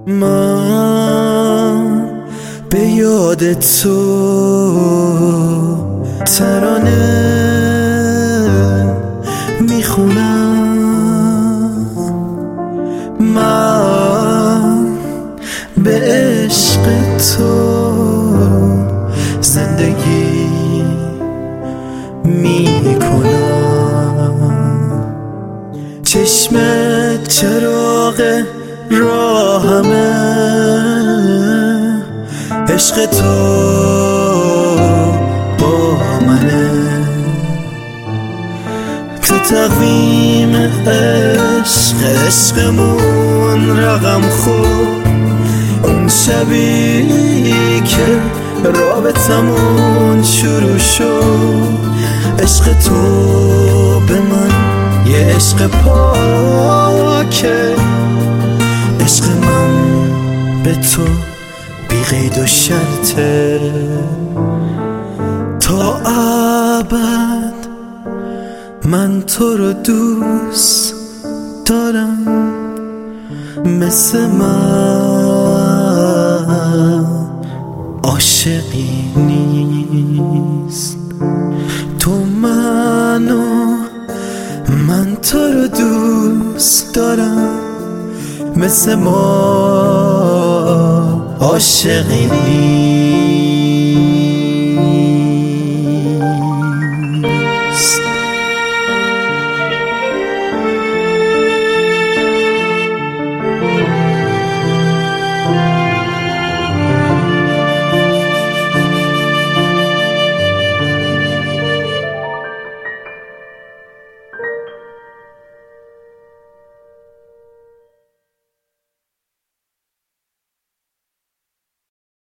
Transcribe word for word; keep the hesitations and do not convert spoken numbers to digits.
من به یاد تو ترانه میخونم، من به عشق تو زندگی میکنم. چشمت چراغ راهمه، عشق تو با منه، تو تقویم عشق عشقمون رقم خورد. اون شبی که رابطمون شروع شد، عشق تو به من یه عشق پاکه، عشق من به تو بی قید و شرطه. تا ابد من تو رو دوست دارم، مثل من عاشقی نیست. تو منو، من تو رو دوست دارم، مثل ما عاشقی نیست.